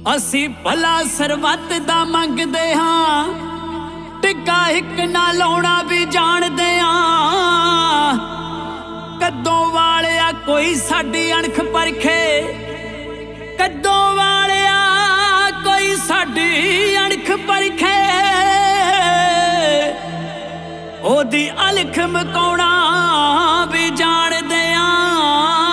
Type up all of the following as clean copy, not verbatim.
ਅਸੀਂ ਭਲਾ ਸਰਬੱਤ ਦਾ ਮੰਗਦੇ ਹਾਂ, ਟਿੱਕਾ ਇੱਕ ਨਾ ਲਾਉਣਾ ਵੀ ਜਾਣਦੇ ਹਾਂ। ਕੱਦੋਂ ਵਾਲਿਆ ਕੋਈ ਸਾਡੀ ਅਣਖ ਪਰਖੇ, ਕੱਦੋਂ ਵਾਲਿਆ ਕੋਈ ਸਾਡੀ ਅਣਖ ਪਰਖੇ। ਉਹਦੀ ਅਲਖ ਮਕਾਉਣਾ ਵੀ ਜਾਣਦੇ ਹਾਂ।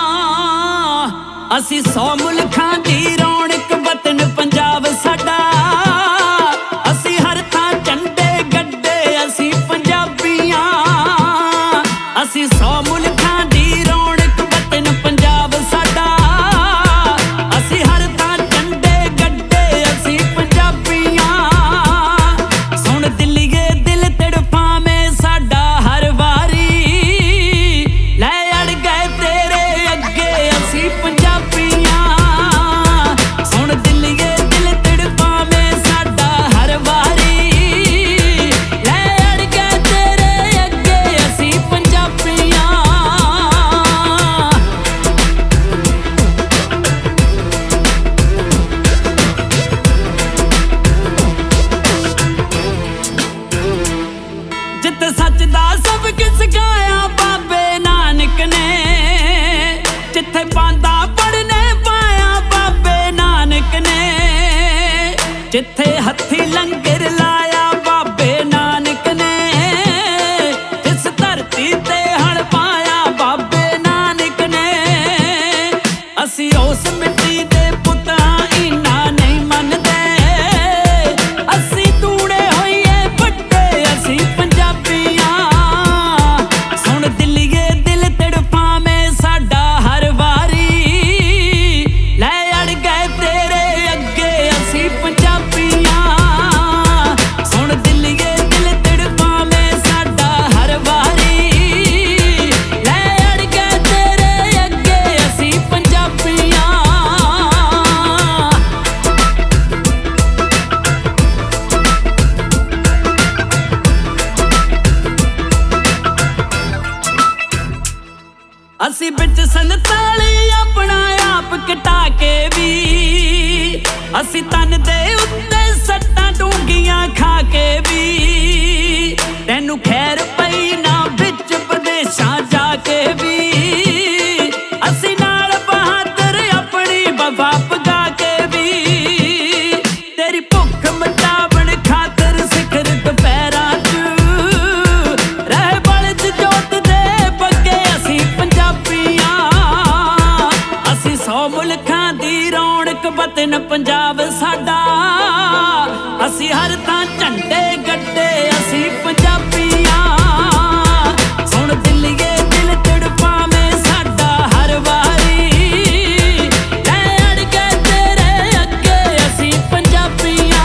ਅਸੀਂ 100 ਮੁਲਕਾਂ ਦੀ ਰੌਣਕ ਵਤਨ ਪੰਜਾਬ ਸਾਡਾ। ਅਸੀਂ ਹਰ ਥਾਂ ਝੰਡੇ ਗੱਡੇ ਅਸੀਂ ਪੰਜਾਬੀਆਂ। ਅਸੀਂ 100 ਮੁਲਕਾਂ ਦੀ ਰੌਣਕ ਵਤਨ ਪੰਜਾਬ ਸਾਡਾ। ਅਸੀਂ ਹਰ ਥਾਂ ਝੰਡੇ ਗੱਡੇ ਅਸੀਂ ਪੰਜਾਬੀਆਂ। ਸੁਣ ਦਿੱਲੀਏ ਦਿਲ ਤੜਫਾਵੇਂ ਸਾਡਾ ਹਰ ਵਾਰੀ, ਲੈ ਅੜ ਗਏ ਤੇਰੇ ਅੱਗੇ ਅਸੀਂ ਪੰਜਾਬੀਆਂ। ਸੁਣ ਦਿੱਲੀਏ ਦਿਲ ਤੜਫਾਵੇਂ ਸਾਡਾ ਹਰ ਵਾਰੀ, ਲੈ ਅੜ ਗਏ ਤੇਰੇ ਅੱਗੇ ਅਸੀਂ ਪੰਜਾਬੀਆਂ। ਜਿੱਥੇ ਸੱਚ ਦਾ ਸਬਕ ਸਿਖਾਇਆ ਬਾਬੇ ਨਾਨਕ ਨੇ, ਜਿੱਥੇ ਬਾਂਦਾ ਪੜਨੇ ਪਾਇਆ ਬਾਬੇ ਨਾਨਕ ਨੇ, ਜਿੱਥੇ ਹੱਥੀ ਲੰਗਰ ਲਾਇਆ ਬਾਬੇ ਨਾਨਕ ਨੇ, ਜਿਸ ਧਰਤੀ ਤੇ ਹਲ ਪਾਇਆ ਬਾਬੇ ਨਾਨਕ ਨੇ। ਅਸੀਂ ਉਸ ਮਿੱਟੀ ਦੇ ਪੁੱਤਾਂ ਇਨਾ ਨਹੀਂ ਮੰਨਦੇ, ਅਸੀਂ ਦੂੜੇ ਹੋਈਏ ਵੱਡੇ ਅਸੀਂ ਪੰਜਾਬੀਆਂ। ਸੁਣ ਦਿੱਲੀਏ ਦਿਲ ਤੜਫਾਵੇਂ ਸਾਡਾ ਹਰ ਵਾਰੀ, ਲੈ ਅੜ ਗਏ ਤੇਰੇ ਅੱਗੇ ਅਸੀਂ ਪੰਜਾਬੀਆਂ। ਸੁਣ ਦਿੱਲੀਏ ਦਿਲ ਤੜਫਾਵੇਂ ਸਾਡਾ ਹਰ ਵਾਰੀ, ਲੈ ਅੜ ਗਏ ਤੇਰੇ ਅੱਗੇ ਅਸੀਂ ਪੰਜਾਬੀਆਂ। ਅਸੀਂ ਵਿੱਚ ਸੰਤਾਲੀ ਆਪਣਾ ਆਪ ਕਟਾ ਕੇ ਵੀ, ਅਸੀਂ ਤਨ ਦੇ ਉੱਤੇ ਸੱਟਾਂ ਡੂੰਘੀਆਂ ਖਾ ਕੇ ਵੀ, ਤੈਨੂੰ ਖੈਰ ਪਈ ਨਾ ਵਿੱਚ ਵਿਦੇਸ਼ਾਂ ਜਾ ਕੇ ਵੀ। ਅਸੀਂ ਨਾਲ ਬਹਾਦਰ ਆਪਣੀ ਵਫਾ ਪਗਾ ਕੇ ਵੀ, ਤੇਰੀ ਭੁੱਖ ਮਿਟਾਵਣ ਖਾਤਰ ਸਿਖਰ ਦੁਪਹਿਰਾਂ 'ਚ ਰਹਿ ਬਲਦ ਜੋਤ ਦੇ ਬੱਗੇ ਅਸੀਂ ਪੰਜਾਬੀਆਂ। ਅਸੀਂ 100 ਮੁਲਕਾਂ ਦੀ ਰੌਣਕ ਵਤਨ ਪੰਜਾਬ ਸਾਡਾ। ਅਸੀਂ ਹਰ ਥਾਂ ਝੰਡੇ ਗੱਡੇ ਅਸੀਂ ਪੰਜਾਬੀਆਂ। ਸੁਣ ਦਿੱਲੀਏ ਦਿਲ ਤੜਫਾਵੇਂ ਸਾਡਾ ਹਰ ਵਾਰੀ, ਲੈ ਅੜ ਗਏ ਤੇਰੇ ਅੱਗੇ ਅਸੀਂ ਪੰਜਾਬੀਆਂ।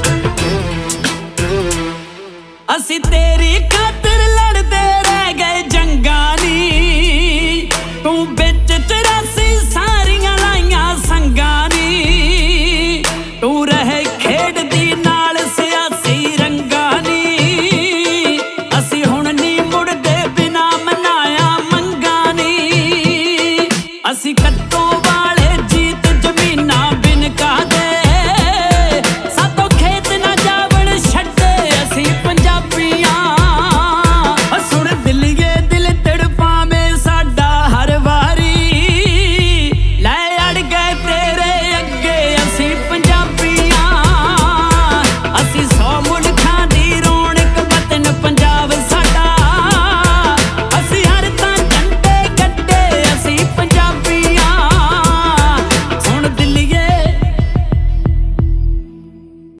ਅਸੀਂ ਤੇਰੀ ਖਾਤਰ ਲੜਦੇ ਰਹਿ ਗਏ